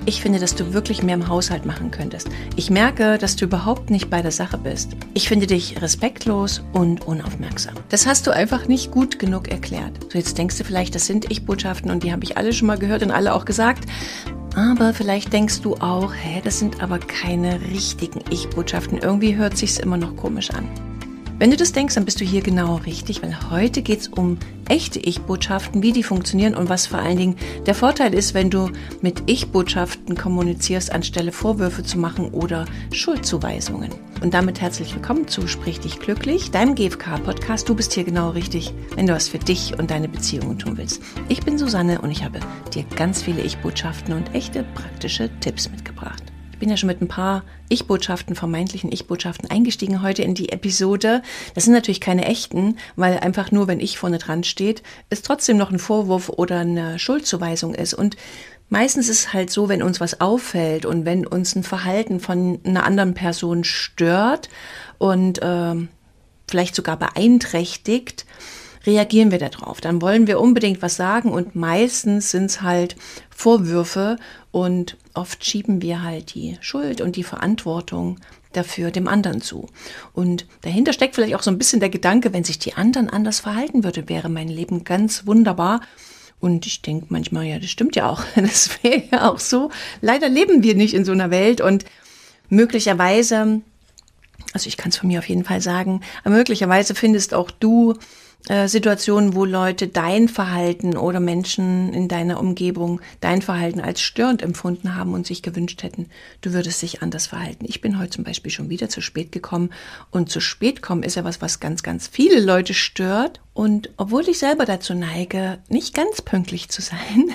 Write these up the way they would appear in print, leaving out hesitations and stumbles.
Ich finde, dass du wirklich mehr im Haushalt machen könntest. Ich merke, dass du überhaupt nicht bei der Sache bist. Ich finde dich respektlos und unaufmerksam. Das hast du einfach nicht gut genug erklärt. So, jetzt denkst du vielleicht, das sind Ich-Botschaften und die habe ich alle schon mal gehört und alle auch gesagt. Aber vielleicht denkst du auch, das sind aber keine richtigen Ich-Botschaften. Irgendwie hört sich's immer noch komisch an. Wenn du das denkst, dann bist du hier genau richtig, weil heute geht's um echte Ich-Botschaften, wie die funktionieren und was vor allen Dingen der Vorteil ist, wenn du mit Ich-Botschaften kommunizierst, anstelle Vorwürfe zu machen oder Schuldzuweisungen. Und damit herzlich willkommen zu Sprich dich glücklich, deinem GfK-Podcast. Du bist hier genau richtig, wenn du was für dich und deine Beziehungen tun willst. Ich bin Susanne und ich habe dir ganz viele Ich-Botschaften und echte praktische Tipps mitgebracht. Ich bin ja schon mit ein paar Ich-Botschaften, vermeintlichen Ich-Botschaften eingestiegen heute in die Episode. Das sind natürlich keine echten, weil einfach nur, wenn ich vorne dran steht, es trotzdem noch ein Vorwurf oder eine Schuldzuweisung ist. Und meistens ist es halt so, wenn uns was auffällt und wenn uns ein Verhalten von einer anderen Person stört und vielleicht sogar beeinträchtigt, reagieren wir darauf. Dann wollen wir unbedingt was sagen und meistens sind es halt Vorwürfe und oft schieben wir halt die Schuld und die Verantwortung dafür dem anderen zu. Und dahinter steckt vielleicht auch so ein bisschen der Gedanke, wenn sich die anderen anders verhalten würde, wäre mein Leben ganz wunderbar. Und ich denke manchmal, ja, das stimmt ja auch. Das wäre ja auch so. Leider leben wir nicht in so einer Welt und möglicherweise, also ich kann es von mir auf jeden Fall sagen, aber möglicherweise findest auch du Situationen, wo Leute dein Verhalten oder Menschen in deiner Umgebung dein Verhalten als störend empfunden haben und sich gewünscht hätten, du würdest dich anders verhalten. Ich bin heute zum Beispiel schon wieder zu spät gekommen und zu spät kommen ist ja was ganz, ganz viele Leute stört. Und obwohl ich selber dazu neige, nicht ganz pünktlich zu sein,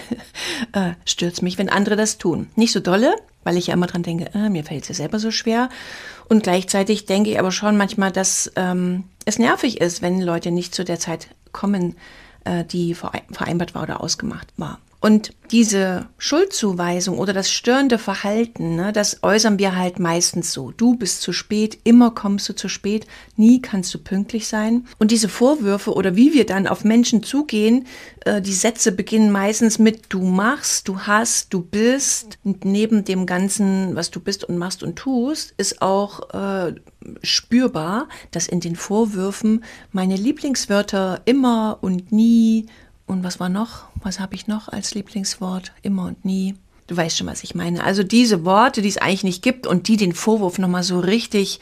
stört es mich, wenn andere das tun. Nicht so dolle, weil ich ja immer dran denke, mir fällt es ja selber so schwer. Und gleichzeitig denke ich aber schon manchmal, dass es nervig ist, wenn Leute nicht zu der Zeit kommen, die vereinbart war oder ausgemacht war. Und diese Schuldzuweisung oder das störende Verhalten, ne, das äußern wir halt meistens so. Du bist zu spät, immer kommst du zu spät, nie kannst du pünktlich sein. Und diese Vorwürfe oder wie wir dann auf Menschen zugehen, die Sätze beginnen meistens mit du machst, du hast, du bist. Und neben dem Ganzen, was du bist und machst und tust, ist auch spürbar, dass in den Vorwürfen meine Lieblingswörter immer und nie. Und was war noch? Was habe ich noch als Lieblingswort? Immer und nie. Du weißt schon, was ich meine. Also diese Worte, die es eigentlich nicht gibt und die den Vorwurf nochmal so richtig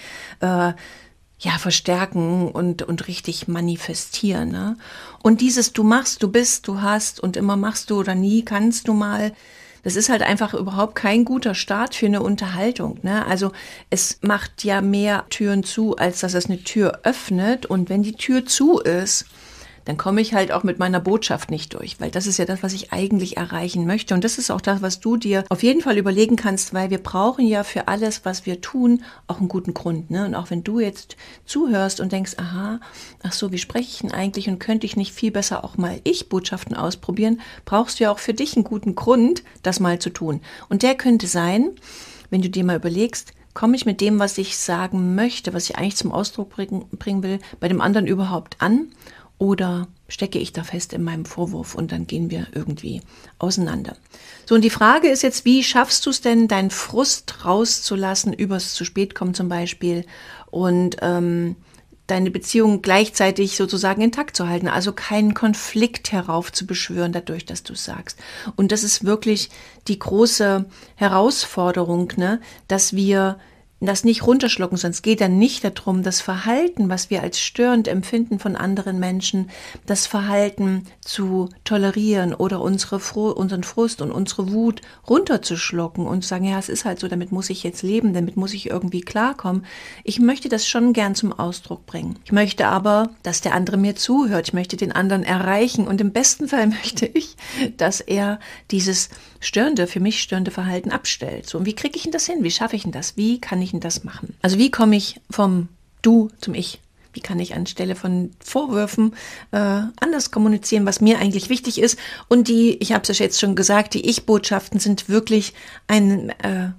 verstärken und richtig manifestieren. Ne? Und dieses du machst, du bist, du hast und immer machst du oder nie kannst du mal, das ist halt einfach überhaupt kein guter Start für eine Unterhaltung. Ne? Also es macht ja mehr Türen zu, als dass es eine Tür öffnet. Und wenn die Tür zu ist, dann komme ich halt auch mit meiner Botschaft nicht durch, weil das ist ja das, was ich eigentlich erreichen möchte. Und das ist auch das, was du dir auf jeden Fall überlegen kannst, weil wir brauchen ja für alles, was wir tun, auch einen guten Grund. Ne? Und auch wenn du jetzt zuhörst und denkst, ach so, wie spreche ich denn eigentlich und könnte ich nicht viel besser auch mal Ich-Botschaften ausprobieren, brauchst du ja auch für dich einen guten Grund, das mal zu tun. Und der könnte sein, wenn du dir mal überlegst, komme ich mit dem, was ich sagen möchte, was ich eigentlich zum Ausdruck bringen will, bei dem anderen überhaupt an? Oder stecke ich da fest in meinem Vorwurf und dann gehen wir irgendwie auseinander. So, und die Frage ist jetzt, wie schaffst du es denn, deinen Frust rauszulassen, übers zu spät kommen zum Beispiel und deine Beziehung gleichzeitig sozusagen intakt zu halten, also keinen Konflikt heraufzubeschwören dadurch, dass du es sagst. Und das ist wirklich die große Herausforderung, ne, dass wir das nicht runterschlucken, sonst geht dann nicht darum, das Verhalten, was wir als störend empfinden von anderen Menschen, das Verhalten zu tolerieren oder unseren Frust und unsere Wut runterzuschlucken und zu sagen, ja, es ist halt so, damit muss ich jetzt leben, damit muss ich irgendwie klarkommen. Ich möchte das schon gern zum Ausdruck bringen. Ich möchte aber, dass der andere mir zuhört. Ich möchte den anderen erreichen und im besten Fall möchte ich, dass er dieses für mich störende Verhalten abstellt. So, und wie kriege ich denn das hin? Wie schaffe ich denn das? Wie kann ich denn das machen? Also wie komme ich vom Du zum Ich? Wie kann ich anstelle von Vorwürfen anders kommunizieren, was mir eigentlich wichtig ist? Und ich habe es ja jetzt schon gesagt, die Ich-Botschaften sind wirklich ein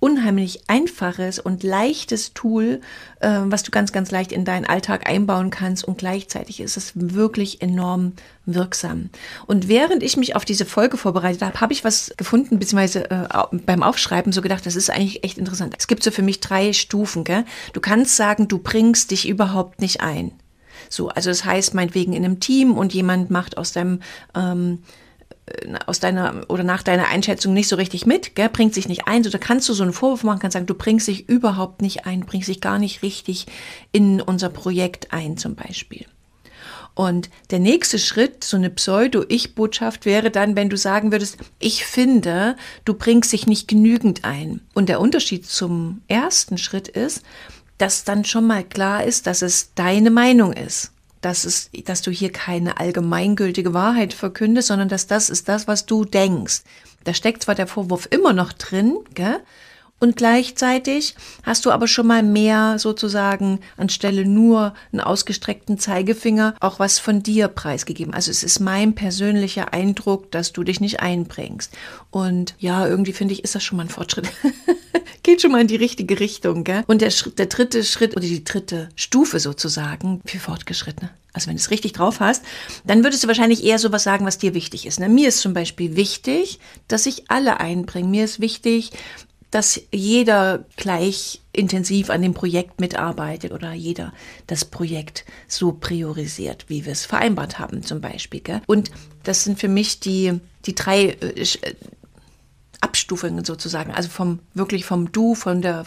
unheimlich einfaches und leichtes Tool, was du ganz, ganz leicht in deinen Alltag einbauen kannst und gleichzeitig ist es wirklich enorm wirksam. Und während ich mich auf diese Folge vorbereitet habe, habe ich was gefunden, beziehungsweise beim Aufschreiben so gedacht, das ist eigentlich echt interessant. Es gibt so für mich 3 Stufen, gell? Du kannst sagen, du bringst dich überhaupt nicht ein. So, also das heißt meinetwegen in einem Team und jemand macht aus deiner oder nach deiner Einschätzung nicht so richtig mit, gell, bringt sich nicht ein, so da kannst du so einen Vorwurf machen, kannst sagen, du bringst dich überhaupt nicht ein, bringst dich gar nicht richtig in unser Projekt ein zum Beispiel. Und der nächste Schritt, so eine Pseudo-Ich-Botschaft wäre dann, wenn du sagen würdest, ich finde, du bringst dich nicht genügend ein. Und der Unterschied zum ersten Schritt ist, dass dann schon mal klar ist, dass es deine Meinung ist. Dass du hier keine allgemeingültige Wahrheit verkündest, sondern dass das ist das, was du denkst. Da steckt zwar der Vorwurf immer noch drin, gell? Und gleichzeitig hast du aber schon mal mehr sozusagen anstelle nur einen ausgestreckten Zeigefinger auch was von dir preisgegeben. Also es ist mein persönlicher Eindruck, dass du dich nicht einbringst. Und ja, irgendwie finde ich, ist das schon mal ein Fortschritt. Geht schon mal in die richtige Richtung, gell? Und der dritte Schritt oder die dritte Stufe sozusagen für Fortgeschrittene. Also wenn du es richtig drauf hast, dann würdest du wahrscheinlich eher sowas sagen, was dir wichtig ist. Ne? Mir ist zum Beispiel wichtig, dass sich alle einbringen. Mir ist wichtig, dass jeder gleich intensiv an dem Projekt mitarbeitet oder jeder das Projekt so priorisiert, wie wir es vereinbart haben zum Beispiel. Gell? Und das sind für mich die 3 Abstufungen sozusagen, also vom Du,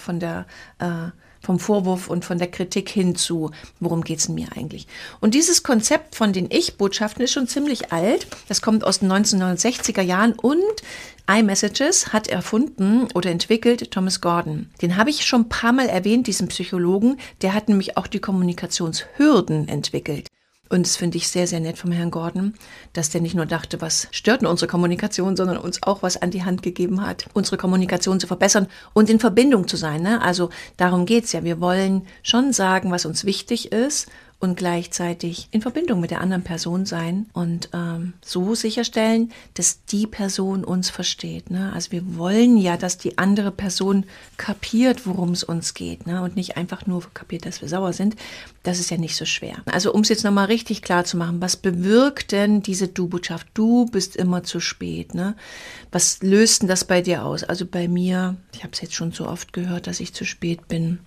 vom Vorwurf und von der Kritik hin zu, worum geht es denn mir eigentlich? Und dieses Konzept von den Ich-Botschaften ist schon ziemlich alt. Das kommt aus den 1969er Jahren und iMessages hat erfunden oder entwickelt Thomas Gordon. Den habe ich schon ein paar Mal erwähnt, diesen Psychologen. Der hat nämlich auch die Kommunikationshürden entwickelt. Und das finde ich sehr, sehr nett vom Herrn Gordon, dass der nicht nur dachte, was stört denn unsere Kommunikation, sondern uns auch was an die Hand gegeben hat, unsere Kommunikation zu verbessern und in Verbindung zu sein. Ne? Also darum geht's ja. Wir wollen schon sagen, was uns wichtig ist und gleichzeitig in Verbindung mit der anderen Person sein und so sicherstellen, dass die Person uns versteht. Ne? Also wir wollen ja, dass die andere Person kapiert, worum es uns geht, ne? Und nicht einfach nur kapiert, dass wir sauer sind. Das ist ja nicht so schwer. Also um es jetzt nochmal richtig klar zu machen, was bewirkt denn diese Du-Botschaft? Du bist immer zu spät. Ne? Was löst denn das bei dir aus? Also bei mir, ich habe es jetzt schon so oft gehört, dass ich zu spät bin.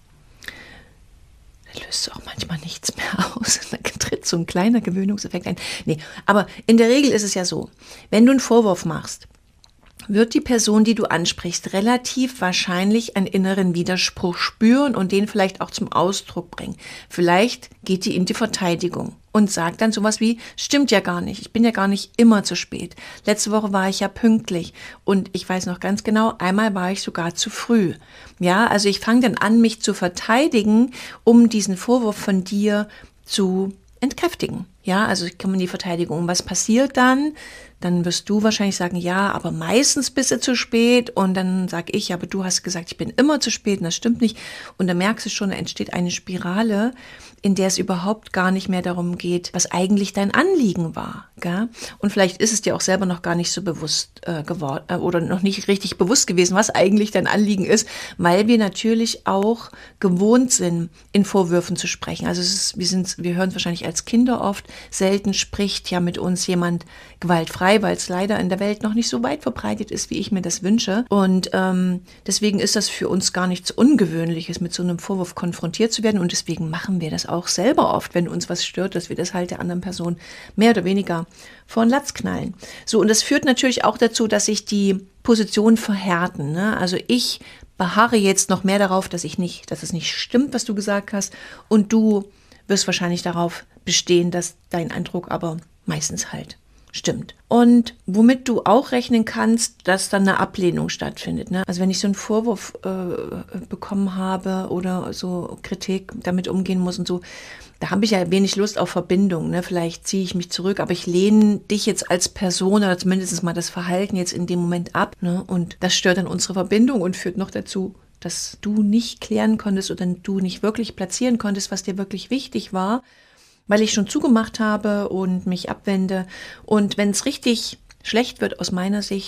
Da löst auch manchmal nichts mehr aus. Da tritt so ein kleiner Gewöhnungseffekt ein. Nee, aber in der Regel ist es ja so, wenn du einen Vorwurf machst, wird die Person, die du ansprichst, relativ wahrscheinlich einen inneren Widerspruch spüren und den vielleicht auch zum Ausdruck bringen. Vielleicht geht die in die Verteidigung und sagt dann sowas wie, stimmt ja gar nicht, ich bin ja gar nicht immer zu spät. Letzte Woche war ich ja pünktlich und ich weiß noch ganz genau, einmal war ich sogar zu früh. Ja, also ich fange dann an, mich zu verteidigen, um diesen Vorwurf von dir zu entkräftigen. Ja, also ich komme in die Verteidigung. Was passiert dann? Dann wirst du wahrscheinlich sagen, ja, aber meistens bist du zu spät. Und dann sage ich, aber du hast gesagt, ich bin immer zu spät und das stimmt nicht. Und dann merkst du schon, da entsteht eine Spirale, in der es überhaupt gar nicht mehr darum geht, was eigentlich dein Anliegen war. Gell? Und vielleicht ist es dir auch selber noch gar nicht so bewusst geworden oder noch nicht richtig bewusst gewesen, was eigentlich dein Anliegen ist, weil wir natürlich auch gewohnt sind, in Vorwürfen zu sprechen. Also wir hören es wahrscheinlich als Kinder oft, selten spricht ja mit uns jemand gewaltfrei, weil es leider in der Welt noch nicht so weit verbreitet ist, wie ich mir das wünsche. Und deswegen ist das für uns gar nichts Ungewöhnliches, mit so einem Vorwurf konfrontiert zu werden. Und deswegen machen wir das auch selber oft, wenn uns was stört, dass wir das halt der anderen Person mehr oder weniger vor den Latz knallen. So, und das führt natürlich auch dazu, dass sich die Positionen verhärten. Ne? Also ich beharre jetzt noch mehr darauf, dass es nicht stimmt, was du gesagt hast. Und du wirst wahrscheinlich darauf bestehen, dass dein Eindruck aber meistens halt stimmt. Und womit du auch rechnen kannst, dass dann eine Ablehnung stattfindet. Ne? Also wenn ich so einen Vorwurf bekommen habe oder so Kritik damit umgehen muss und so, da habe ich ja wenig Lust auf Verbindung. Ne? Vielleicht ziehe ich mich zurück, aber ich lehne dich jetzt als Person oder zumindest mal das Verhalten jetzt in dem Moment ab. Ne? Und das stört dann unsere Verbindung und führt noch dazu, dass du nicht klären konntest oder du nicht wirklich platzieren konntest, was dir wirklich wichtig war, weil ich schon zugemacht habe und mich abwende. Und wenn es richtig schlecht wird aus meiner Sicht,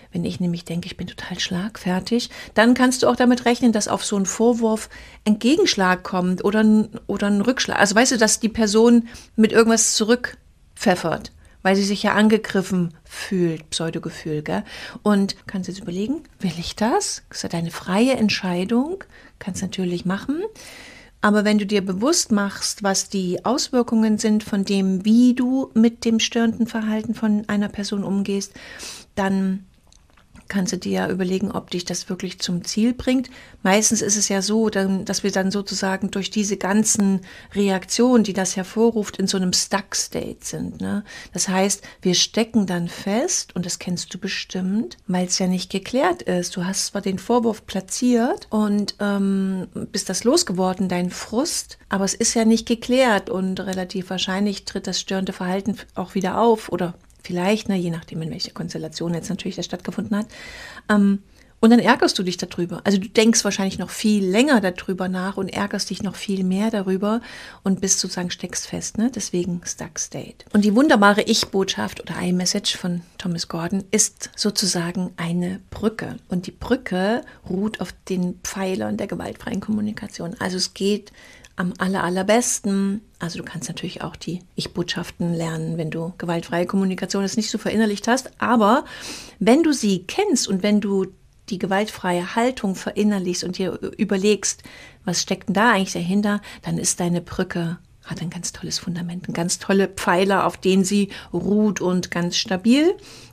Wenn ich nämlich denke, ich bin total schlagfertig, dann kannst du auch damit rechnen, dass auf so einen Vorwurf ein Gegenschlag kommt oder ein Rückschlag. Also weißt du, dass die Person mit irgendwas zurückpfeffert, weil sie sich ja angegriffen fühlt, Pseudogefühl, gell? Und kannst jetzt überlegen, will ich das? Das ist ja deine freie Entscheidung, kannst natürlich machen. Aber wenn du dir bewusst machst, was die Auswirkungen sind von dem, wie du mit dem störenden Verhalten von einer Person umgehst, dann kannst du dir ja überlegen, ob dich das wirklich zum Ziel bringt. Meistens ist es ja so, dass wir dann sozusagen durch diese ganzen Reaktionen, die das hervorruft, in so einem Stuck-State sind. Ne? Das heißt, wir stecken dann fest, und das kennst du bestimmt, weil es ja nicht geklärt ist. Du hast zwar den Vorwurf platziert und bist das losgeworden, dein Frust, aber es ist ja nicht geklärt und relativ wahrscheinlich tritt das störende Verhalten auch wieder auf oder vielleicht, je nachdem, in welcher Konstellation jetzt natürlich das stattgefunden hat. Und dann ärgerst du dich darüber. Also du denkst wahrscheinlich noch viel länger darüber nach und ärgerst dich noch viel mehr darüber und bist sozusagen steckst fest. Ne? Deswegen Stuck State. Und die wunderbare Ich-Botschaft oder I-Message von Thomas Gordon ist sozusagen eine Brücke. Und die Brücke ruht auf den Pfeilern der gewaltfreien Kommunikation. Also es geht am allerbesten, also du kannst natürlich auch die Ich-Botschaften lernen, wenn du gewaltfreie Kommunikation jetzt nicht so verinnerlicht hast, aber wenn du sie kennst und wenn du die gewaltfreie Haltung verinnerlichst und dir überlegst, was steckt denn da eigentlich dahinter, dann ist deine Brücke, hat ein ganz tolles Fundament, ein ganz tolle Pfeiler, auf denen sie ruht und ganz stabil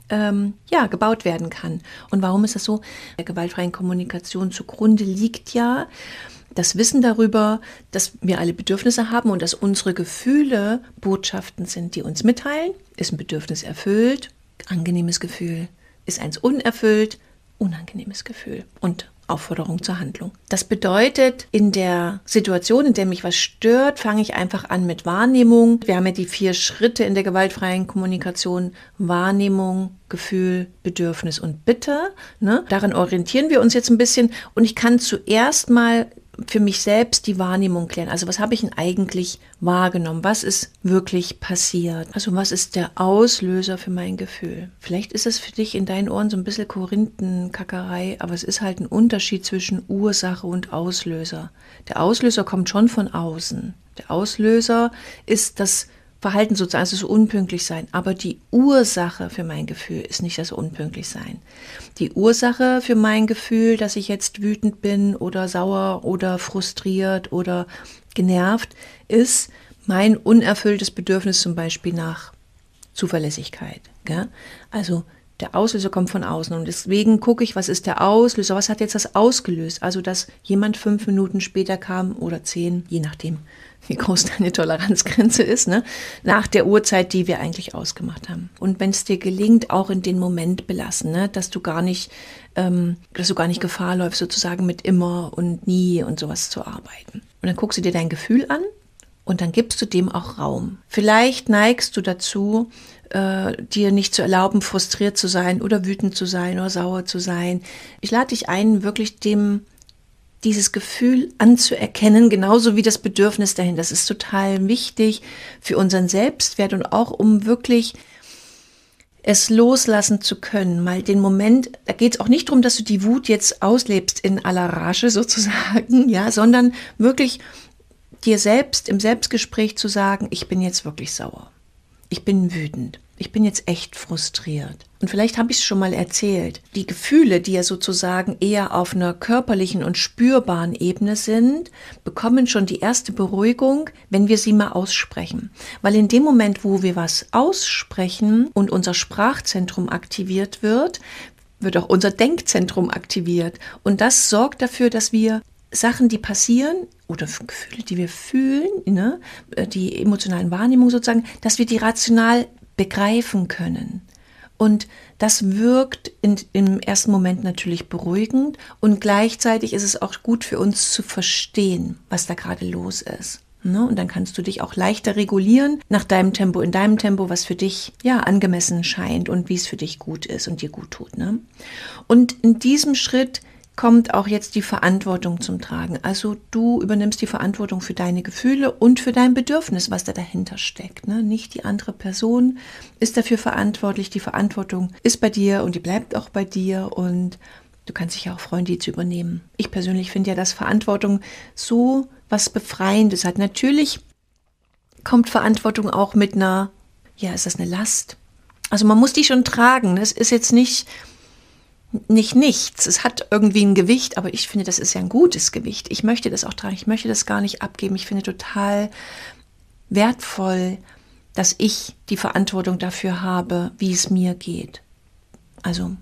gebaut werden kann. Und warum ist das so? Der gewaltfreien Kommunikation zugrunde liegt ja das Wissen darüber, dass wir alle Bedürfnisse haben und dass unsere Gefühle Botschaften sind, die uns mitteilen. Ist ein Bedürfnis erfüllt? Angenehmes Gefühl. Ist eins unerfüllt? Unangenehmes Gefühl. Und Aufforderung zur Handlung. Das bedeutet, in der Situation, in der mich was stört, fange ich einfach an mit Wahrnehmung. Wir haben ja die 4 Schritte in der gewaltfreien Kommunikation. Wahrnehmung, Gefühl, Bedürfnis und Bitte. Ne? Daran orientieren wir uns jetzt ein bisschen. Und ich kann zuerst mal für mich selbst die Wahrnehmung klären. Also was habe ich denn eigentlich wahrgenommen? Was ist wirklich passiert? Also was ist der Auslöser für mein Gefühl? Vielleicht ist es für dich in deinen Ohren so ein bisschen Korinthenkackerei, aber es ist halt ein Unterschied zwischen Ursache und Auslöser. Der Auslöser kommt schon von außen. Der Auslöser ist das Verhalten sozusagen, also so unpünktlich sein. Aber die Ursache für mein Gefühl ist nicht das unpünktlich sein. Die Ursache für mein Gefühl, dass ich jetzt wütend bin oder sauer oder frustriert oder genervt, ist mein unerfülltes Bedürfnis zum Beispiel nach Zuverlässigkeit. Gell? Also der Auslöser kommt von außen und deswegen gucke ich, was ist der Auslöser, was hat jetzt das ausgelöst? Also, dass jemand 5 Minuten später kam oder 10, je nachdem, wie groß deine Toleranzgrenze ist, ne? Nach der Uhrzeit, die wir eigentlich ausgemacht haben. Und wenn es dir gelingt, auch in den Moment belassen, ne? dass du gar nicht Gefahr läufst, sozusagen mit immer und nie und sowas zu arbeiten. Und dann guckst du dir dein Gefühl an und dann gibst du dem auch Raum. Vielleicht neigst du dazu, dir nicht zu erlauben, frustriert zu sein oder wütend zu sein oder sauer zu sein. Ich lade dich ein, wirklich dieses Gefühl anzuerkennen, genauso wie das Bedürfnis dahin. Das ist total wichtig für unseren Selbstwert und auch um wirklich es loslassen zu können. Mal den Moment, da geht es auch nicht darum, dass du die Wut jetzt auslebst in aller Rage sozusagen, ja, sondern wirklich dir selbst im Selbstgespräch zu sagen, ich bin jetzt wirklich sauer. Ich bin wütend. Ich bin jetzt echt frustriert. Und vielleicht habe ich es schon mal erzählt. Die Gefühle, die ja sozusagen eher auf einer körperlichen und spürbaren Ebene sind, bekommen schon die erste Beruhigung, wenn wir sie mal aussprechen. Weil in dem Moment, wo wir was aussprechen und unser Sprachzentrum aktiviert wird, wird auch unser Denkzentrum aktiviert. Und das sorgt dafür, dass wir Sachen, die passieren oder Gefühle, die wir fühlen, ne, die emotionalen Wahrnehmungen sozusagen, dass wir die rational begreifen können. Und das wirkt im ersten Moment natürlich beruhigend und gleichzeitig ist es auch gut für uns zu verstehen, was da gerade los ist. Ne? Und dann kannst du dich auch leichter regulieren nach deinem Tempo, in deinem Tempo, was für dich ja angemessen scheint und wie es für dich gut ist und dir gut tut. Ne? Und in diesem Schritt kommt auch jetzt die Verantwortung zum Tragen. Also du übernimmst die Verantwortung für deine Gefühle und für dein Bedürfnis, was da dahinter steckt. Ne? Nicht die andere Person ist dafür verantwortlich. Die Verantwortung ist bei dir und die bleibt auch bei dir und du kannst dich ja auch freuen, die zu übernehmen. Ich persönlich finde ja, dass Verantwortung so was Befreiendes hat. Natürlich kommt Verantwortung auch mit einer, ja, ist das eine Last? Also man muss die schon tragen. Es ist jetzt nicht nichts. Es hat irgendwie ein Gewicht, aber ich finde, das ist ja ein gutes Gewicht. Ich möchte das auch tragen. Ich möchte das gar nicht abgeben. Ich finde total wertvoll, dass ich die Verantwortung dafür habe, wie es mir geht. Also,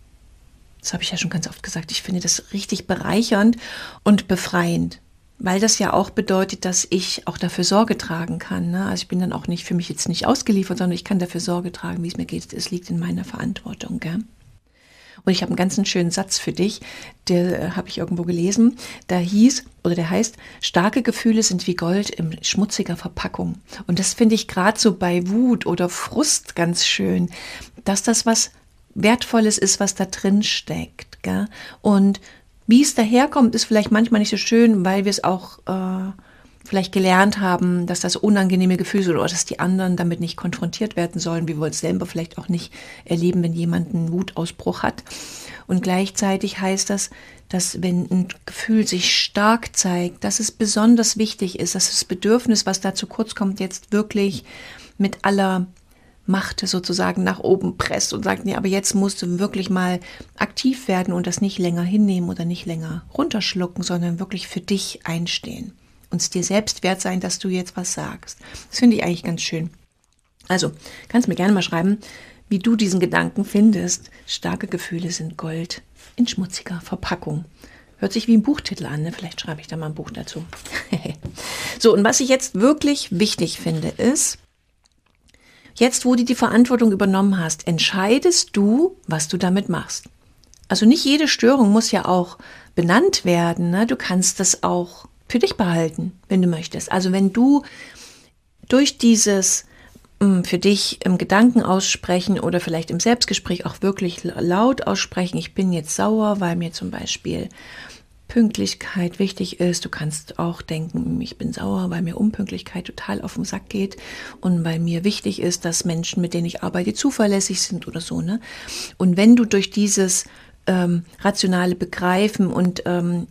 das habe ich ja schon ganz oft gesagt. Ich finde das richtig bereichernd und befreiend, weil das ja auch bedeutet, dass ich auch dafür Sorge tragen kann. Ne? Also ich bin dann auch nicht für mich jetzt nicht ausgeliefert, sondern ich kann dafür Sorge tragen, wie es mir geht. Es liegt in meiner Verantwortung, gell? Und ich habe einen ganz schönen Satz für dich, der habe ich irgendwo gelesen. Der heißt, starke Gefühle sind wie Gold in schmutziger Verpackung. Und das finde ich gerade so bei Wut oder Frust ganz schön, dass das was Wertvolles ist, was da drin steckt. Gell? Und wie es daherkommt, ist vielleicht manchmal nicht so schön, weil wir es auch vielleicht gelernt haben, dass das unangenehme Gefühle sind oder dass die anderen damit nicht konfrontiert werden sollen. Wir wollen es selber vielleicht auch nicht erleben, wenn jemand einen Wutausbruch hat. Und gleichzeitig heißt das, dass wenn ein Gefühl sich stark zeigt, dass es besonders wichtig ist, dass das Bedürfnis, was da zu kurz kommt, jetzt wirklich mit aller Macht sozusagen nach oben presst und sagt, nee, aber jetzt musst du wirklich mal aktiv werden und das nicht länger hinnehmen oder nicht länger runterschlucken, sondern wirklich für dich einstehen. Und es dir selbst wert sein, dass du jetzt was sagst. Das finde ich eigentlich ganz schön. Also, kannst mir gerne mal schreiben, wie du diesen Gedanken findest. Starke Gefühle sind Gold in schmutziger Verpackung. Hört sich wie ein Buchtitel an, ne? Vielleicht schreibe ich da mal ein Buch dazu. So, und was ich jetzt wirklich wichtig finde, ist, jetzt, wo du die Verantwortung übernommen hast, entscheidest du, was du damit machst. Also nicht jede Störung muss ja auch benannt werden. Ne? Du kannst das auch für dich behalten, wenn du möchtest. Also wenn du durch dieses für dich im Gedanken aussprechen oder vielleicht im Selbstgespräch auch wirklich laut aussprechen, ich bin jetzt sauer, weil mir zum Beispiel Pünktlichkeit wichtig ist. Du kannst auch denken, ich bin sauer, weil mir Unpünktlichkeit total auf den Sack geht und weil mir wichtig ist, dass Menschen, mit denen ich arbeite, zuverlässig sind oder so. Ne? Und wenn du durch dieses rationale Begreifen und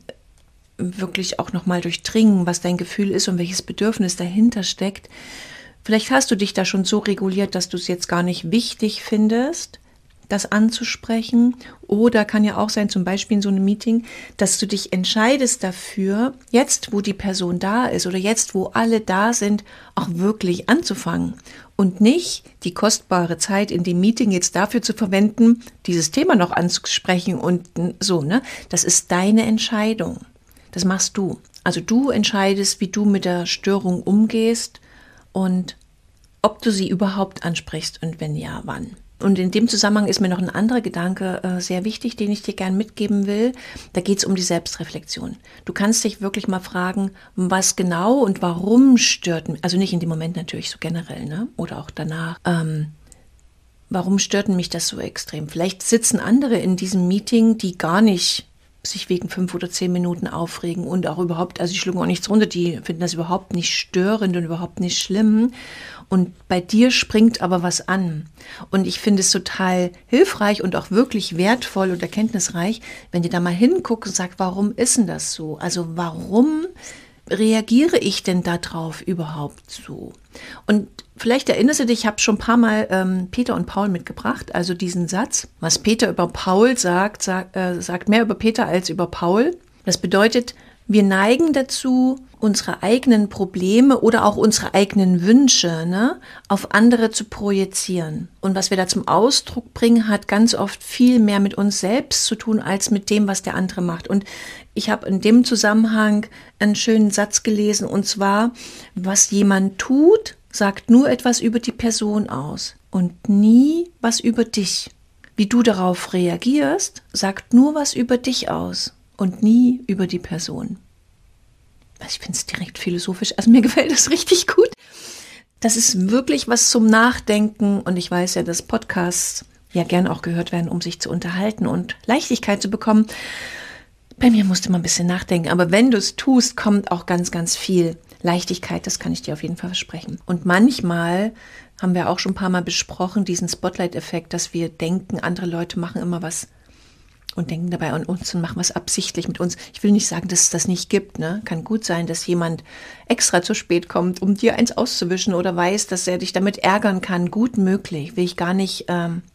wirklich auch nochmal durchdringen, was dein Gefühl ist und welches Bedürfnis dahinter steckt. Vielleicht hast du dich da schon so reguliert, dass du es jetzt gar nicht wichtig findest, das anzusprechen. Oder kann ja auch sein, zum Beispiel in so einem Meeting, dass du dich entscheidest dafür, jetzt, wo die Person da ist oder jetzt, wo alle da sind, auch wirklich anzufangen. Und nicht die kostbare Zeit in dem Meeting jetzt dafür zu verwenden, dieses Thema noch anzusprechen und so, ne? Das ist deine Entscheidung. Das machst du. Also du entscheidest, wie du mit der Störung umgehst und ob du sie überhaupt ansprichst und wenn ja, wann. Und in dem Zusammenhang ist mir noch ein anderer Gedanke sehr wichtig, den ich dir gern mitgeben will. Da geht es um die Selbstreflexion. Du kannst dich wirklich mal fragen, was genau und warum stört mich, also nicht in dem Moment natürlich, so generell, ne? Oder auch danach, warum stört mich das so extrem? Vielleicht sitzen andere in diesem Meeting, die gar nicht sich wegen 5 oder 10 Minuten aufregen und auch überhaupt, also die schlucken auch nichts runter, die finden das überhaupt nicht störend und überhaupt nicht schlimm. Und bei dir springt aber was an. Und ich finde es total hilfreich und auch wirklich wertvoll und erkenntnisreich, wenn ihr da mal hinguckt und sagt, warum ist denn das so? Also warum reagiere ich denn darauf überhaupt so? Und vielleicht erinnerst du dich, ich habe schon ein paar Mal Peter und Paul mitgebracht, also diesen Satz, was Peter über Paul sagt mehr über Peter als über Paul. Das bedeutet, wir neigen dazu, unsere eigenen Probleme oder auch unsere eigenen Wünsche, ne, auf andere zu projizieren. Und was wir da zum Ausdruck bringen, hat ganz oft viel mehr mit uns selbst zu tun, als mit dem, was der andere macht. Und ich habe in dem Zusammenhang einen schönen Satz gelesen, und zwar, was jemand tut, sagt nur etwas über die Person aus und nie was über dich. Wie du darauf reagierst, sagt nur was über dich aus und nie über die Person. Ich finde es direkt philosophisch, also mir gefällt das richtig gut. Das ist wirklich was zum Nachdenken und ich weiß ja, dass Podcasts ja gern auch gehört werden, um sich zu unterhalten und Leichtigkeit zu bekommen. Bei mir musste man ein bisschen nachdenken, aber wenn du es tust, kommt auch ganz, ganz viel Leichtigkeit, das kann ich dir auf jeden Fall versprechen. Und manchmal haben wir auch schon ein paar Mal besprochen, diesen Spotlight-Effekt, dass wir denken, andere Leute machen immer was und denken dabei an uns und machen was absichtlich mit uns. Ich will nicht sagen, dass es das nicht gibt. Ne? Kann gut sein, dass jemand extra zu spät kommt, um dir eins auszuwischen oder weiß, dass er dich damit ärgern kann. Gut möglich, will ich gar nicht,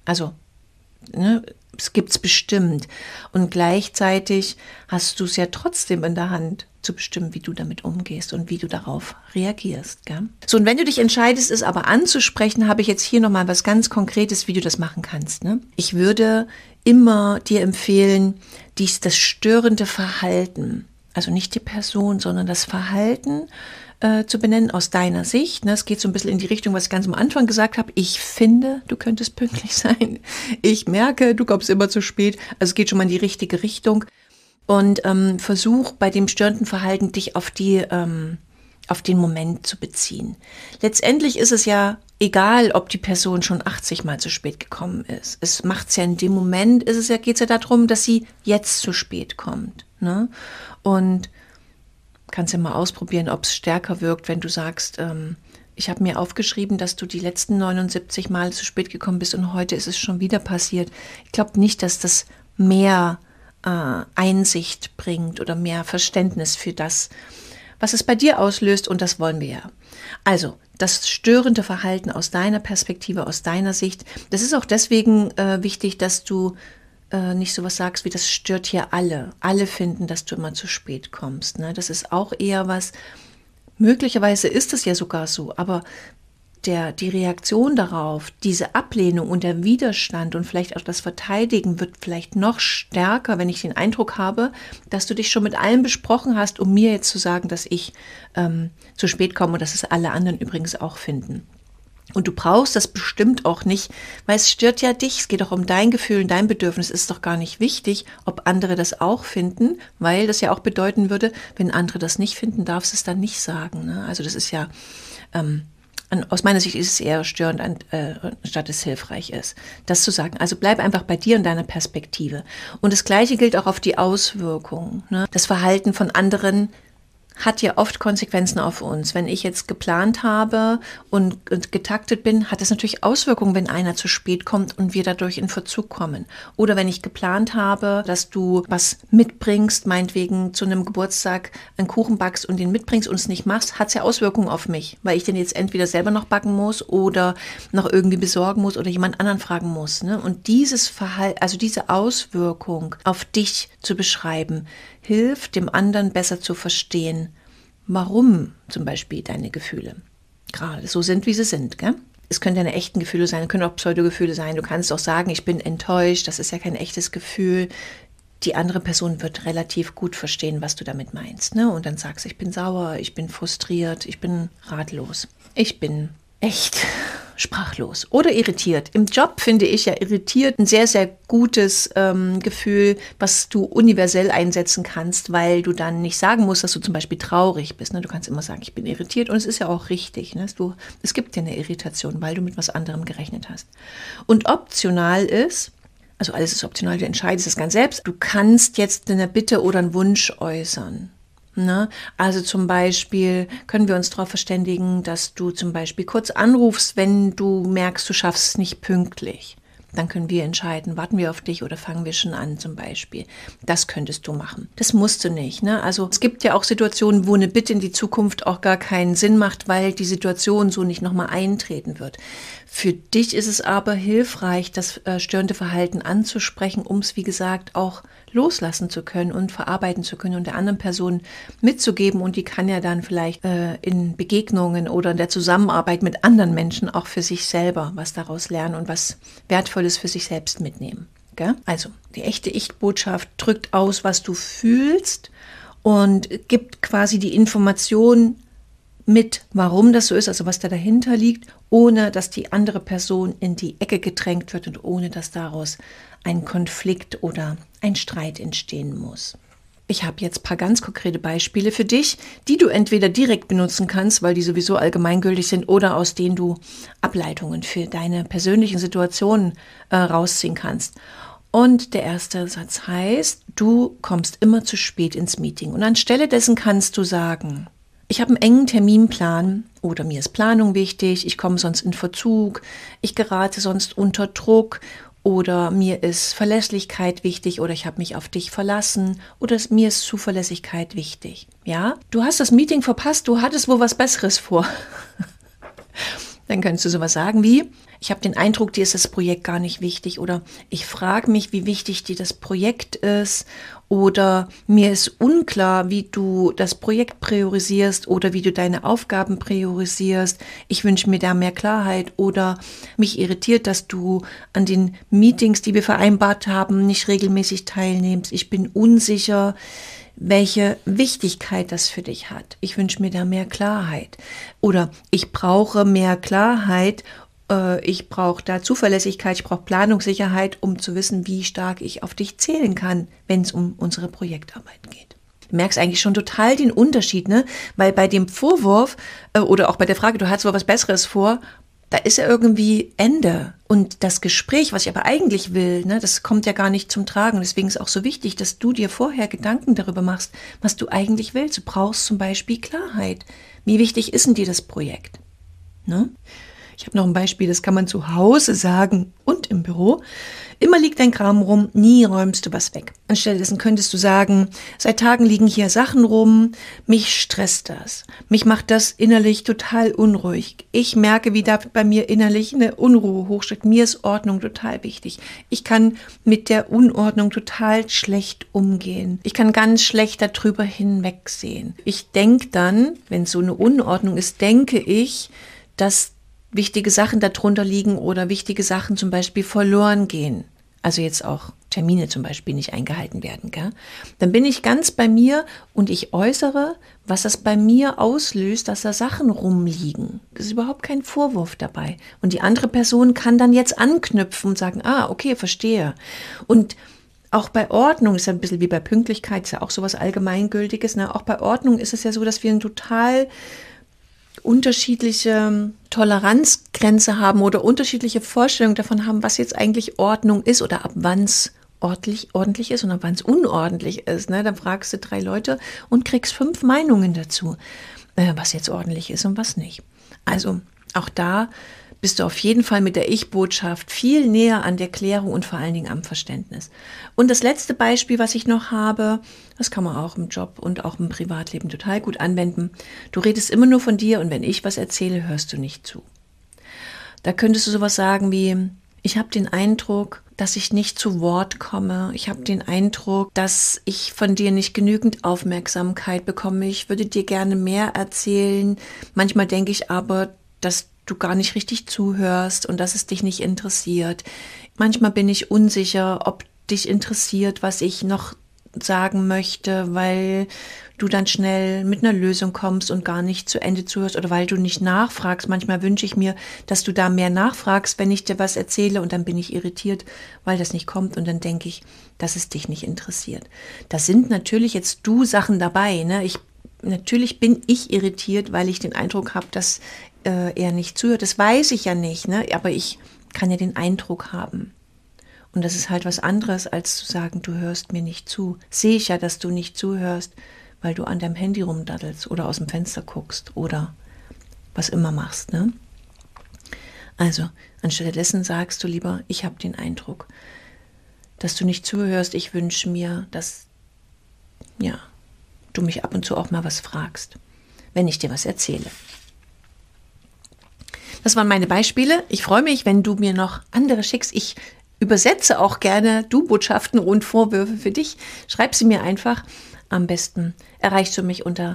es gibt's bestimmt. Und gleichzeitig hast du es ja trotzdem in der Hand, zu bestimmen, wie du damit umgehst und wie du darauf reagierst. Gell? So, und wenn du dich entscheidest, es aber anzusprechen, habe ich jetzt hier nochmal was ganz Konkretes, wie du das machen kannst. Ne? Ich würde immer dir empfehlen, das störende Verhalten, also nicht die Person, sondern das Verhalten zu benennen aus deiner Sicht. Es geht so ein bisschen in die Richtung, was ich ganz am Anfang gesagt habe. Ich finde, du könntest pünktlich sein. Ich merke, du kommst immer zu spät. Also es geht schon mal in die richtige Richtung. Und versuch bei dem störenden Verhalten dich auf den Moment zu beziehen. Letztendlich ist es ja egal, ob die Person schon 80 Mal zu spät gekommen ist. Es macht's ja in dem Moment, geht's ja darum, dass sie jetzt zu spät kommt. Ne? Und kannst ja mal ausprobieren, ob es stärker wirkt, wenn du sagst, ich habe mir aufgeschrieben, dass du die letzten 79 Mal zu spät gekommen bist und heute ist es schon wieder passiert. Ich glaube nicht, dass das mehr Einsicht bringt oder mehr Verständnis für das, was es bei dir auslöst, und das wollen wir ja. Also, das störende Verhalten aus deiner Perspektive, aus deiner Sicht, das ist auch deswegen wichtig, dass du nicht sowas sagst wie, das stört hier alle. Alle finden, dass du immer zu spät kommst. Ne? Das ist auch eher was, möglicherweise ist es ja sogar so, aber die Reaktion darauf, diese Ablehnung und der Widerstand und vielleicht auch das Verteidigen wird vielleicht noch stärker, wenn ich den Eindruck habe, dass du dich schon mit allem besprochen hast, um mir jetzt zu sagen, dass ich zu spät komme und dass es alle anderen übrigens auch finden. Und du brauchst das bestimmt auch nicht, weil es stört ja dich. Es geht auch um dein Gefühl und dein Bedürfnis. Es ist doch gar nicht wichtig, ob andere das auch finden, weil das ja auch bedeuten würde, wenn andere das nicht finden, darfst du es dann nicht sagen. Ne? Also das ist ja, aus meiner Sicht ist es eher störend, anstatt es hilfreich ist, das zu sagen. Also bleib einfach bei dir und deiner Perspektive. Und das Gleiche gilt auch auf die Auswirkungen. Ne? Das Verhalten von anderen hat ja oft Konsequenzen auf uns. Wenn ich jetzt geplant habe und getaktet bin, hat das natürlich Auswirkungen, wenn einer zu spät kommt und wir dadurch in Verzug kommen. Oder wenn ich geplant habe, dass du was mitbringst, meinetwegen zu einem Geburtstag einen Kuchen backst und den mitbringst und es nicht machst, hat es ja Auswirkungen auf mich, weil ich den jetzt entweder selber noch backen muss oder noch irgendwie besorgen muss oder jemand anderen fragen muss. Ne? Und dieses Verhalten, also diese Auswirkung auf dich zu beschreiben, hilft dem anderen besser zu verstehen, warum zum Beispiel deine Gefühle gerade so sind, wie sie sind. Gell? Es können deine echten Gefühle sein, können auch Pseudogefühle sein. Du kannst auch sagen, ich bin enttäuscht, das ist ja kein echtes Gefühl. Die andere Person wird relativ gut verstehen, was du damit meinst. Ne? Und dann sagst du, ich bin sauer, ich bin frustriert, ich bin ratlos, ich bin echt sprachlos oder irritiert. Im Job finde ich ja irritiert ein sehr, sehr gutes Gefühl, was du universell einsetzen kannst, weil du dann nicht sagen musst, dass du zum Beispiel traurig bist. Ne? Du kannst immer sagen, ich bin irritiert, und es ist ja auch richtig. Ne? Es gibt ja eine Irritation, weil du mit was anderem gerechnet hast. Und optional ist, also alles ist optional, du entscheidest es ganz selbst, du kannst jetzt eine Bitte oder einen Wunsch äußern. Ne? Also zum Beispiel können wir uns darauf verständigen, dass du zum Beispiel kurz anrufst, wenn du merkst, du schaffst es nicht pünktlich. Dann können wir entscheiden, warten wir auf dich oder fangen wir schon an zum Beispiel. Das könntest du machen. Das musst du nicht. Ne? Also es gibt ja auch Situationen, wo eine Bitte in die Zukunft auch gar keinen Sinn macht, weil die Situation so nicht nochmal eintreten wird. Für dich ist es aber hilfreich, das störende Verhalten anzusprechen, um es, wie gesagt, auch loslassen zu können und verarbeiten zu können und der anderen Person mitzugeben. Und die kann ja dann vielleicht in Begegnungen oder in der Zusammenarbeit mit anderen Menschen auch für sich selber was daraus lernen und was Wertvolles für sich selbst mitnehmen. Gell? Also die echte Ich-Botschaft drückt aus, was du fühlst und gibt quasi die Information mit, warum das so ist, also was da dahinter liegt, ohne dass die andere Person in die Ecke gedrängt wird und ohne dass daraus ein Konflikt oder ein Streit entstehen muss. Ich habe jetzt ein paar ganz konkrete Beispiele für dich, die du entweder direkt benutzen kannst, weil die sowieso allgemeingültig sind, oder aus denen du Ableitungen für deine persönlichen Situationen rausziehen kannst. Und der erste Satz heißt, du kommst immer zu spät ins Meeting. Und anstelle dessen kannst du sagen, ich habe einen engen Terminplan oder mir ist Planung wichtig, ich komme sonst in Verzug, ich gerate sonst unter Druck oder mir ist Verlässlichkeit wichtig oder ich habe mich auf dich verlassen oder mir ist Zuverlässigkeit wichtig. Ja, du hast das Meeting verpasst, du hattest wohl was Besseres vor. Dann kannst du sowas sagen wie, ich habe den Eindruck, dir ist das Projekt gar nicht wichtig oder ich frage mich, wie wichtig dir das Projekt ist oder mir ist unklar, wie du das Projekt priorisierst oder wie du deine Aufgaben priorisierst. Ich wünsche mir da mehr Klarheit oder mich irritiert, dass du an den Meetings, die wir vereinbart haben, nicht regelmäßig teilnimmst. Ich bin unsicher, welche Wichtigkeit das für dich hat. Ich wünsche mir da mehr Klarheit. Oder ich brauche mehr Klarheit, ich brauche da Zuverlässigkeit, ich brauche Planungssicherheit, um zu wissen, wie stark ich auf dich zählen kann, wenn es um unsere Projektarbeit geht. Du merkst eigentlich schon total den Unterschied, ne? Weil bei dem Vorwurf oder auch bei der Frage, du hast wohl was Besseres vor, da ist ja irgendwie Ende. Und das Gespräch, was ich aber eigentlich will, ne, das kommt ja gar nicht zum Tragen. Deswegen ist es auch so wichtig, dass du dir vorher Gedanken darüber machst, was du eigentlich willst. Du brauchst zum Beispiel Klarheit. Wie wichtig ist denn dir das Projekt? Ne? Ich habe noch ein Beispiel, das kann man zu Hause sagen und im Büro. Immer liegt dein Kram rum, nie räumst du was weg. Anstelle dessen könntest du sagen, seit Tagen liegen hier Sachen rum, mich stresst das. Mich macht das innerlich total unruhig. Ich merke, wie da bei mir innerlich eine Unruhe hochsteigt. Mir ist Ordnung total wichtig. Ich kann mit der Unordnung total schlecht umgehen. Ich kann ganz schlecht darüber hinwegsehen. Ich denke dann, wenn so eine Unordnung ist, denke ich, dass wichtige Sachen darunter liegen oder wichtige Sachen zum Beispiel verloren gehen. Also jetzt auch Termine zum Beispiel nicht eingehalten werden. Gell? Dann bin ich ganz bei mir und ich äußere, was das bei mir auslöst, dass da Sachen rumliegen. Es ist überhaupt kein Vorwurf dabei. Und die andere Person kann dann jetzt anknüpfen und sagen, okay, verstehe. Und auch bei Ordnung ist ja ein bisschen wie bei Pünktlichkeit, ist ja auch sowas Allgemeingültiges. Ne? Auch bei Ordnung ist es ja so, dass wir ein total unterschiedliche Toleranzgrenze haben oder unterschiedliche Vorstellungen davon haben, was jetzt eigentlich Ordnung ist oder ab wann es ordentlich ist und ab wann es unordentlich ist. Ne? Dann fragst du 3 Leute und kriegst 5 Meinungen dazu, was jetzt ordentlich ist und was nicht. Also auch da bist du auf jeden Fall mit der Ich-Botschaft viel näher an der Klärung und vor allen Dingen am Verständnis. Und das letzte Beispiel, was ich noch habe, das kann man auch im Job und auch im Privatleben total gut anwenden. Du redest immer nur von dir und wenn ich was erzähle, hörst du nicht zu. Da könntest du sowas sagen wie, ich habe den Eindruck, dass ich nicht zu Wort komme. Ich habe den Eindruck, dass ich von dir nicht genügend Aufmerksamkeit bekomme. Ich würde dir gerne mehr erzählen. Manchmal denke ich aber, dass du gar nicht richtig zuhörst und dass es dich nicht interessiert. Manchmal bin ich unsicher, ob dich interessiert, was ich noch sagen möchte, weil du dann schnell mit einer Lösung kommst und gar nicht zu Ende zuhörst oder weil du nicht nachfragst. Manchmal wünsche ich mir, dass du da mehr nachfragst, wenn ich dir was erzähle und dann bin ich irritiert, weil das nicht kommt und dann denke ich, dass es dich nicht interessiert. Da sind natürlich jetzt Sachen dabei, ne? Natürlich bin ich irritiert, weil ich den Eindruck habe, dass er nicht zuhört. Das weiß ich ja nicht, ne? Aber ich kann ja den Eindruck haben. Und das ist halt was anderes, als zu sagen, du hörst mir nicht zu. Sehe ich ja, dass du nicht zuhörst, weil du an deinem Handy rumdaddelst oder aus dem Fenster guckst oder was immer machst, ne? Also, anstelle dessen sagst du lieber, ich habe den Eindruck, dass du nicht zuhörst. Ich wünsche mir, dass, du mich ab und zu auch mal was fragst, wenn ich dir was erzähle. Das waren meine Beispiele. Ich freue mich, wenn du mir noch andere schickst. Ich übersetze auch gerne Du-Botschaften und Vorwürfe für dich. Schreib sie mir einfach. Am besten erreichst du mich unter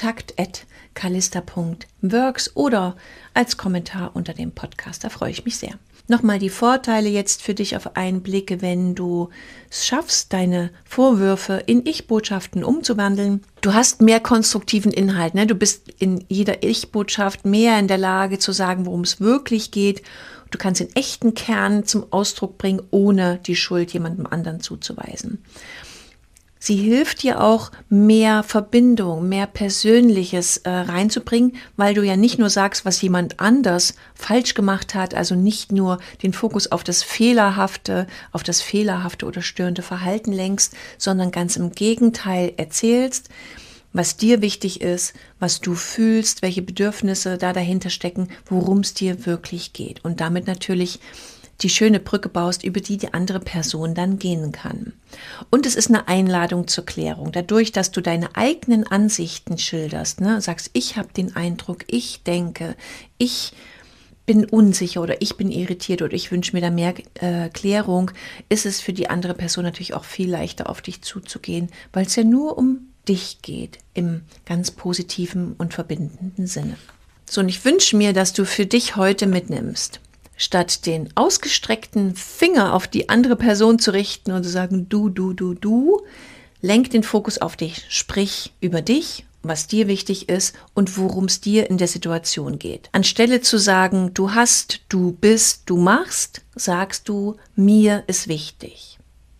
kontakt@calista.works oder als Kommentar unter dem Podcast. Da freue ich mich sehr. Nochmal die Vorteile jetzt für dich auf einen Blick, wenn du es schaffst, deine Vorwürfe in Ich-Botschaften umzuwandeln. Du hast mehr konstruktiven Inhalt, ne? Du bist in jeder Ich-Botschaft mehr in der Lage zu sagen, worum es wirklich geht. Du kannst den echten Kern zum Ausdruck bringen, ohne die Schuld jemandem anderen zuzuweisen. Sie hilft dir auch, mehr Verbindung, mehr Persönliches reinzubringen, weil du ja nicht nur sagst, was jemand anders falsch gemacht hat, also nicht nur den Fokus auf das fehlerhafte oder störende Verhalten lenkst, sondern ganz im Gegenteil erzählst, was dir wichtig ist, was du fühlst, welche Bedürfnisse da dahinter stecken, worum es dir wirklich geht. Und damit natürlich die schöne Brücke baust, über die andere Person dann gehen kann. Und es ist eine Einladung zur Klärung. Dadurch, dass du deine eigenen Ansichten schilderst, sagst, ich habe den Eindruck, ich denke, ich bin unsicher oder ich bin irritiert oder ich wünsche mir da mehr Klärung, ist es für die andere Person natürlich auch viel leichter, auf dich zuzugehen, weil es ja nur um dich geht, im ganz positiven und verbindenden Sinne. So, und ich wünsche mir, dass du für dich heute mitnimmst, statt den ausgestreckten Finger auf die andere Person zu richten und zu sagen, du, lenk den Fokus auf dich, sprich über dich, was dir wichtig ist und worum es dir in der Situation geht. Anstelle zu sagen, du hast, du bist, du machst, sagst du, mir ist wichtig.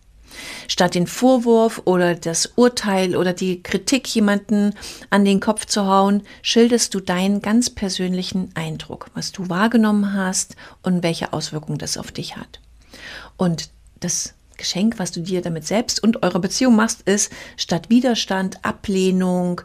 Statt den Vorwurf oder das Urteil oder die Kritik jemanden an den Kopf zu hauen, schilderst du deinen ganz persönlichen Eindruck, was du wahrgenommen hast und welche Auswirkungen das auf dich hat. Und das Geschenk, was du dir damit selbst und eurer Beziehung machst, ist, statt Widerstand, Ablehnung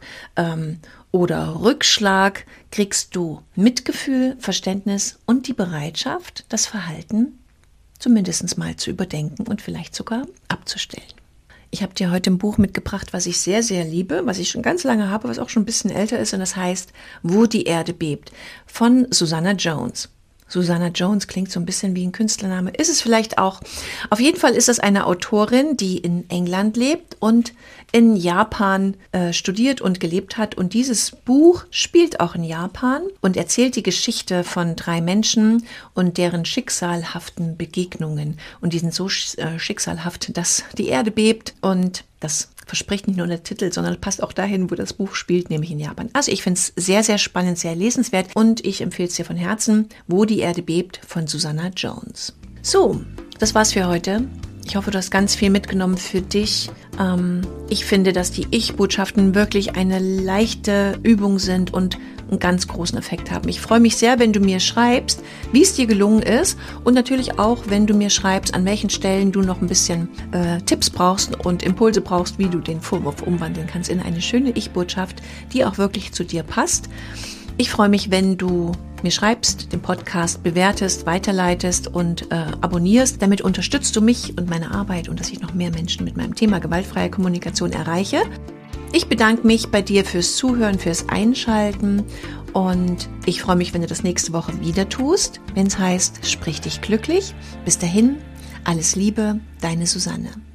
oder Rückschlag, kriegst du Mitgefühl, Verständnis und die Bereitschaft, das Verhalten zumindest mal zu überdenken und vielleicht sogar abzustellen. Ich habe dir heute ein Buch mitgebracht, was ich sehr, sehr liebe, was ich schon ganz lange habe, was auch schon ein bisschen älter ist, und das heißt Wo die Erde bebt von Susanna Jones. Susanna Jones klingt so ein bisschen wie ein Künstlername, ist es vielleicht auch. Auf jeden Fall ist es eine Autorin, die in England lebt und in Japan studiert und gelebt hat. Und dieses Buch spielt auch in Japan und erzählt die Geschichte von 3 Menschen und deren schicksalhaften Begegnungen. Und die sind so schicksalhaft, dass die Erde bebt, und das verspricht nicht nur der Titel, sondern passt auch dahin, wo das Buch spielt, nämlich in Japan. Also ich finde es sehr, sehr spannend, sehr lesenswert, und ich empfehle es dir von Herzen. Wo die Erde bebt von Susanna Jones. So, das war's für heute. Ich hoffe, du hast ganz viel mitgenommen für dich. Ich finde, dass die Ich-Botschaften wirklich eine leichte Übung sind und einen ganz großen Effekt haben. Ich freue mich sehr, wenn du mir schreibst, wie es dir gelungen ist, und natürlich auch, wenn du mir schreibst, an welchen Stellen du noch ein bisschen Tipps brauchst und Impulse brauchst, wie du den Vorwurf umwandeln kannst in eine schöne Ich-Botschaft, die auch wirklich zu dir passt. Ich freue mich, wenn du mir schreibst, den Podcast bewertest, weiterleitest und abonnierst. Damit unterstützt du mich und meine Arbeit und dass ich noch mehr Menschen mit meinem Thema gewaltfreie Kommunikation erreiche. Ich bedanke mich bei dir fürs Zuhören, fürs Einschalten, und ich freue mich, wenn du das nächste Woche wieder tust, wenn es heißt, sprich dich glücklich. Bis dahin, alles Liebe, deine Susanne.